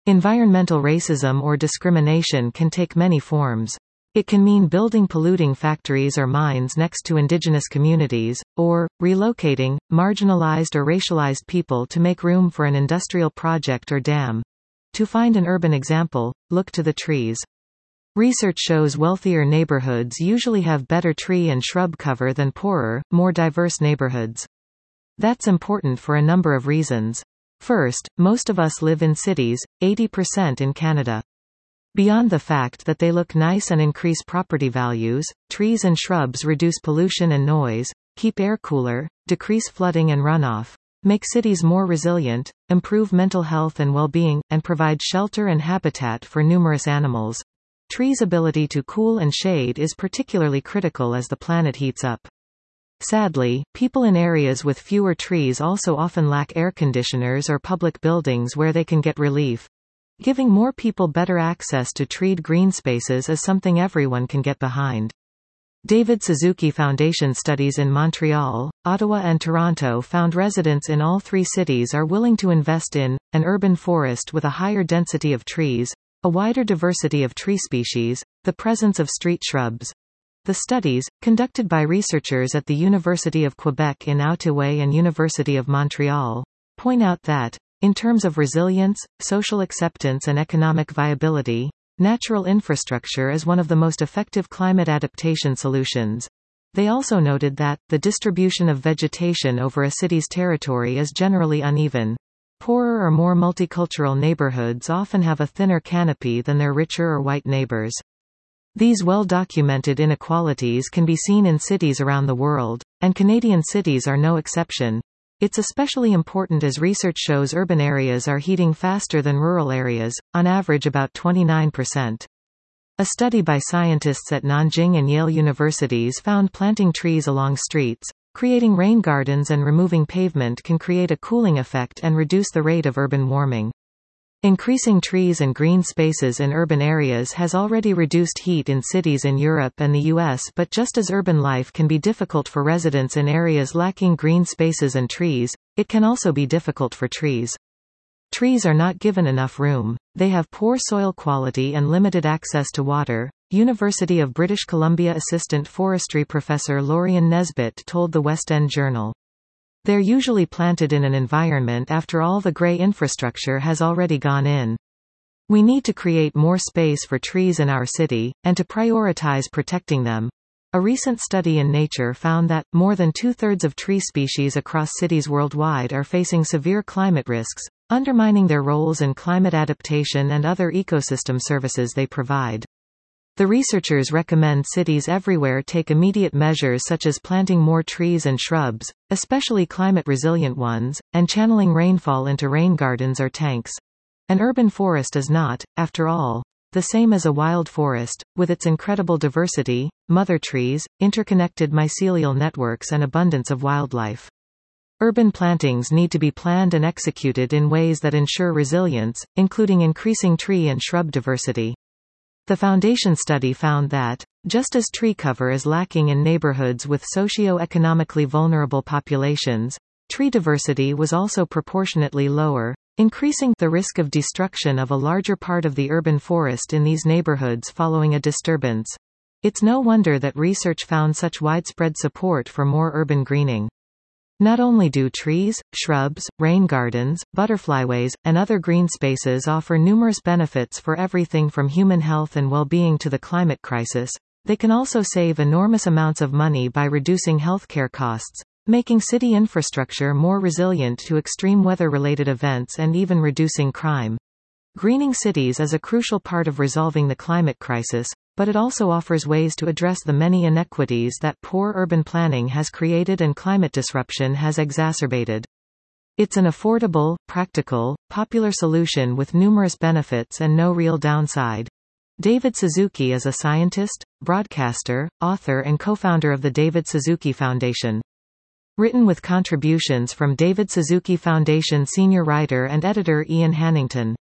Environmental racism or discrimination can take many forms. It can mean building polluting factories or mines next to indigenous communities, or relocating marginalized or racialized people to make room for an industrial project or dam. To find an urban example, look to the trees. Research shows wealthier neighborhoods usually have better tree and shrub cover than poorer, more diverse neighborhoods. That's important for a number of reasons. First, most of us live in cities, 80% in Canada. Beyond the fact that they look nice and increase property values, trees and shrubs reduce pollution and noise, keep air cooler, decrease flooding and runoff, make cities more resilient, improve mental health and well-being, and provide shelter and habitat for numerous animals. Trees' ability to cool and shade is particularly critical as the planet heats up. Sadly, people in areas with fewer trees also often lack air conditioners or public buildings where they can get relief. Giving more people better access to treed green spaces is something everyone can get behind. David Suzuki Foundation studies in Montreal, Ottawa and Toronto found residents in all three cities are willing to invest in an urban forest with a higher density of trees, a wider diversity of tree species, the presence of street shrubs. The studies, conducted by researchers at the University of Quebec in Outaouais and University of Montreal, point out that, in terms of resilience, social acceptance and economic viability, natural infrastructure is one of the most effective climate adaptation solutions. They also noted that, the distribution of vegetation over a city's territory is generally uneven. Poorer or more multicultural neighborhoods often have a thinner canopy than their richer or white neighbors. These well-documented inequalities can be seen in cities around the world, and Canadian cities are no exception. It's especially important as research shows urban areas are heating faster than rural areas, on average about 29%. A study by scientists at Nanjing and Yale universities found planting trees along streets, creating rain gardens and removing pavement can create a cooling effect and reduce the rate of urban warming. Increasing trees and green spaces in urban areas has already reduced heat in cities in Europe and the US, but just as urban life can be difficult for residents in areas lacking green spaces and trees, it can also be difficult for trees. Trees are not given enough room. They have poor soil quality and limited access to water. University of British Columbia Assistant Forestry Professor Lorian Nesbitt told the West End Journal. They're usually planted in an environment after all the grey infrastructure has already gone in. We need to create more space for trees in our city, and to prioritize protecting them. A recent study in Nature found that, more than two-thirds of tree species across cities worldwide are facing severe climate risks, undermining their roles in climate adaptation and other ecosystem services they provide. The researchers recommend cities everywhere take immediate measures such as planting more trees and shrubs, especially climate-resilient ones, and channeling rainfall into rain gardens or tanks. An urban forest is not, after all, the same as a wild forest, with its incredible diversity, mother trees, interconnected mycelial networks and abundance of wildlife. Urban plantings need to be planned and executed in ways that ensure resilience, including increasing tree and shrub diversity. The Foundation study found that, just as tree cover is lacking in neighborhoods with socio-economically vulnerable populations, tree diversity was also proportionately lower, increasing the risk of destruction of a larger part of the urban forest in these neighborhoods following a disturbance. It's no wonder that research found such widespread support for more urban greening. Not only do trees, shrubs, rain gardens, butterflyways, and other green spaces offer numerous benefits for everything from human health and well-being to the climate crisis, they can also save enormous amounts of money by reducing healthcare costs, making city infrastructure more resilient to extreme weather-related events and even reducing crime. Greening cities is a crucial part of resolving the climate crisis, but it also offers ways to address the many inequities that poor urban planning has created and climate disruption has exacerbated. It's an affordable, practical, popular solution with numerous benefits and no real downside. David Suzuki is a scientist, broadcaster, author and co-founder of the David Suzuki Foundation. Written with contributions from David Suzuki Foundation senior writer and editor Ian Hannington.